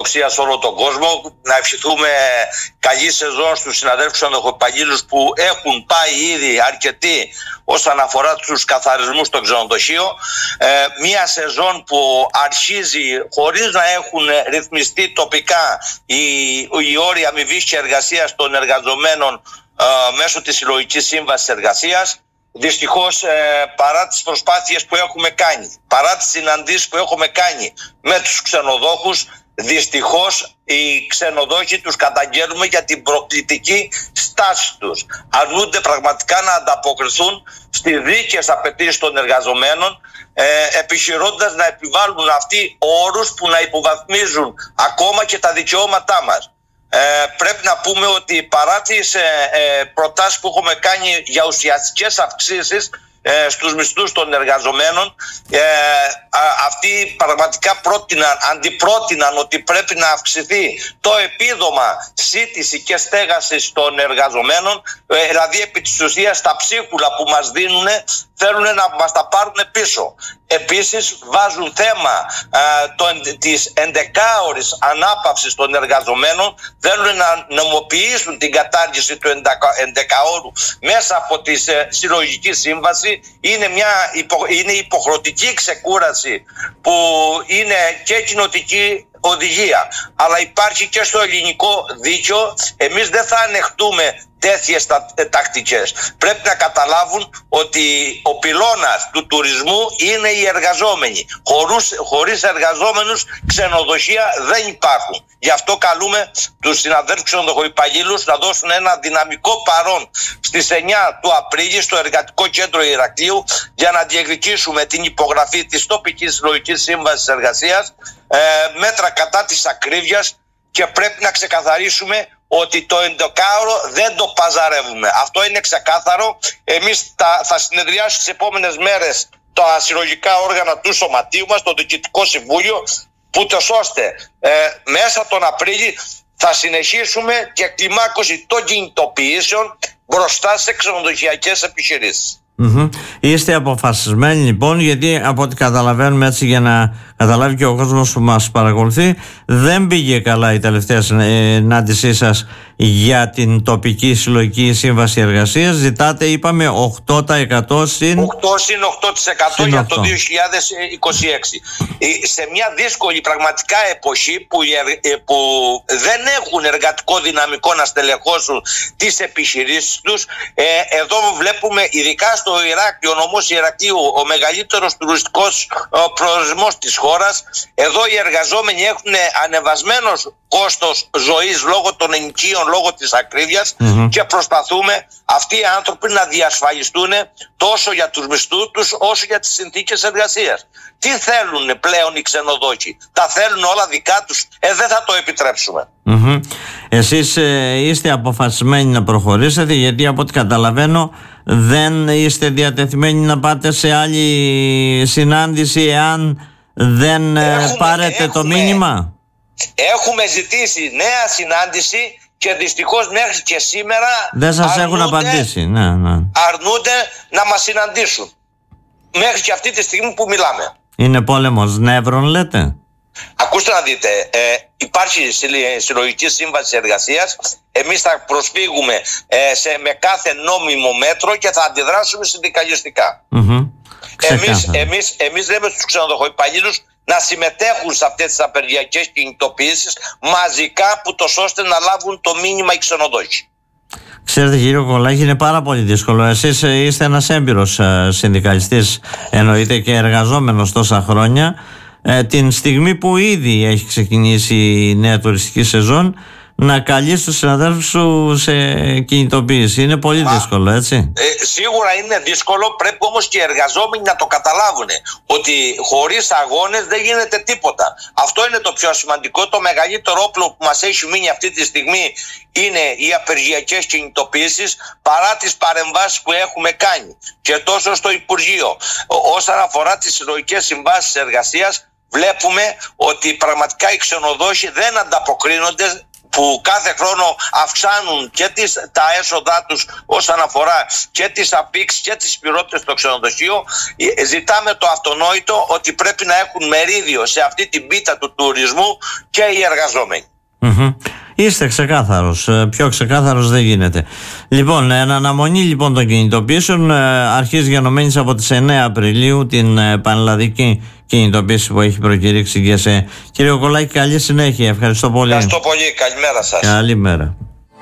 αισιοδοξία σε όλο τον κόσμο. Να ευχηθούμε καλή σεζόν στους συναδέλφους ξενοδοχοϊπαλλήλους που έχουν πάει ήδη αρκετοί όσον αφορά τους καθαρισμούς στο ξενοδοχείο. Μία σεζόν που αρχίζει χωρίς να έχουν ρυθμιστεί τοπικά οι όροι αμοιβής και εργασίας των εργαζομένων μέσω της συλλογικής σύμβασης εργασίας. Δυστυχώς, παρά τις προσπάθειες που έχουμε κάνει, παρά τις συναντήσεις που έχουμε κάνει με τους ξενοδόχους, δυστυχώς οι ξενοδόχοι τους καταγγέλνουμε για την προκλητική στάση τους. Αρνούνται πραγματικά να ανταποκριθούν στις δίκαιες απαιτήσεις των εργαζομένων, επιχειρώντας να επιβάλλουν αυτοί όρους που να υποβαθμίζουν ακόμα και τα δικαιώματά μας. Πρέπει να πούμε ότι παρά τις προτάσεις που έχουμε κάνει για ουσιαστικές αυξήσεις στους μισθούς των εργαζομένων, αυτοί πραγματικά αντιπρότειναν ότι πρέπει να αυξηθεί το επίδομα σύντηση και στέγασης των εργαζομένων, δηλαδή επί της ουσίας τα ψίχουλα που μας δίνουν θέλουν να μας τα πάρουν πίσω. Επίσης βάζουν θέμα της 11ωρης ανάπαυσης των εργαζομένων, θέλουν να νομοποιήσουν την κατάργηση του 11ωρου μέσα από τη συλλογική σύμβαση. Είναι υποχρεωτική ξεκούραση που είναι και κοινοτική οδηγία, αλλά υπάρχει και στο ελληνικό δίκαιο. Εμείς δεν θα ανεχτούμε τέτοιες τακτικές. Πρέπει να καταλάβουν ότι ο πυλώνας του τουρισμού είναι οι εργαζόμενοι. Χωρίς εργαζόμενους ξενοδοχεία δεν υπάρχουν. Γι' αυτό καλούμε τους συναδέλφους ξενοδοχοϊπαλλήλους να δώσουν ένα δυναμικό παρόν στις 9 του Απρίλη στο Εργατικό Κέντρο Ηρακλείου για να διεκδικήσουμε την υπογραφή της τοπικής συλλογικής σύμβασης εργασίας, μέτρα κατά της ακρίβειας, και πρέπει να ξεκαθαρίσουμε ότι το 11ωρο δεν το παζαρεύουμε. Αυτό είναι ξεκάθαρο. Εμείς θα συνεδριάσουμε τις επόμενες μέρες τα συλλογικά όργανα του σωματείου μας, το Διοικητικό Συμβούλιο, ούτως ώστε μέσα τον Απρίλη θα συνεχίσουμε και κλιμάκωση των κινητοποιήσεων μπροστά σε ξενοδοχειακές επιχειρήσεις. Είστε αποφασισμένοι λοιπόν, γιατί από ό,τι καταλαβαίνουμε, έτσι για να καταλάβει και ο κόσμος που μας παρακολουθεί, δεν πήγε καλά η τελευταία συνάντησή σας για την τοπική συλλογική σύμβαση εργασίας. Ζητάτε, είπαμε, 8% συν 8% για το 2026. Σε μια δύσκολη πραγματικά εποχή που δεν έχουν εργατικό δυναμικό να στελεχώσουν τις επιχειρήσεις τους. Εδώ βλέπουμε, ειδικά στο Ηράκλειο, νομός Ηρακλείου, ο μεγαλύτερος τουριστικός προορισμός της χώρας. Εδώ οι εργαζόμενοι έχουν ανεβασμένος κόστος ζωής λόγω των ενοικίων, λόγω της ακρίβειας, και προσπαθούμε αυτοί οι άνθρωποι να διασφαλιστούν τόσο για τους μισθούς τους όσο για τις συνθήκες εργασίας. Τι θέλουν πλέον οι ξενοδόχοι? Τα θέλουν όλα δικά τους. Δεν θα το επιτρέψουμε. Εσείς είστε αποφασισμένοι να προχωρήσετε, γιατί από ό,τι καταλαβαίνω δεν είστε διατεθειμένοι να πάτε σε άλλη συνάντηση εάν δεν πάρετε το μήνυμα. Έχουμε ζητήσει νέα συνάντηση και δυστυχώς μέχρι και σήμερα δεν σας έχουν απαντήσει. Αρνούνται να μας συναντήσουν μέχρι και αυτή τη στιγμή που μιλάμε. Είναι πόλεμος νεύρων, λέτε? Ακούστε να δείτε, υπάρχει συλλογική σύμβαση εργασίας. Εμείς θα προσφύγουμε με κάθε νόμιμο μέτρο και θα αντιδράσουμε συνδικαλιστικά. Εμείς λέμε στους ξενοδοχοϊπαλλήλους να συμμετέχουν σε αυτές τις απεργιακές κινητοποιήσεις μαζικά, που τόσο ώστε να λάβουν το μήνυμα οι ξενοδόχοι. Ξέρετε, κύριε Κολάκη, είναι πάρα πολύ δύσκολο. Εσείς είστε ένας έμπειρος συνδικαλιστής, εννοείται, και εργαζόμενος τόσα χρόνια. Την στιγμή που ήδη έχει ξεκινήσει η νέα τουριστική σεζόν, να καλείς τους συναδέλφους σου σε κινητοποίηση. Είναι πολύ δύσκολο, έτσι. Σίγουρα είναι δύσκολο. Πρέπει όμως και οι εργαζόμενοι να το καταλάβουν ότι χωρίς αγώνες δεν γίνεται τίποτα. Αυτό είναι το πιο σημαντικό. Το μεγαλύτερο όπλο που μας έχει μείνει αυτή τη στιγμή είναι οι απεργιακές κινητοποίησεις, παρά τις παρεμβάσεις που έχουμε κάνει και τόσο στο Υπουργείο. Όσον αφορά τις συλλογικές συμβάσεις εργασίας, βλέπουμε ότι πραγματικά οι ξενοδόχοι δεν ανταποκρίνονται που κάθε χρόνο αυξάνουν και τα έσοδά τους όσον αφορά και τις απήξεις και τις πυρότητες στο ξενοδοχείο, ζητάμε το αυτονόητο ότι πρέπει να έχουν μερίδιο σε αυτή την πίτα του τουρισμού και οι εργαζόμενοι. Είστε ξεκάθαρος, πιο ξεκάθαρος δεν γίνεται. Λοιπόν, εν αναμονή λοιπόν των κινητοποιήσεων, αρχίζει γενομένης από τις 9 Απριλίου την πανελλαδική κινητοποίηση που έχει προκηρύξει και σε. Κύριε Κολάκη, καλή συνέχεια. Ευχαριστώ πολύ. Ευχαριστώ πολύ. Καλημέρα σας. Καλημέρα.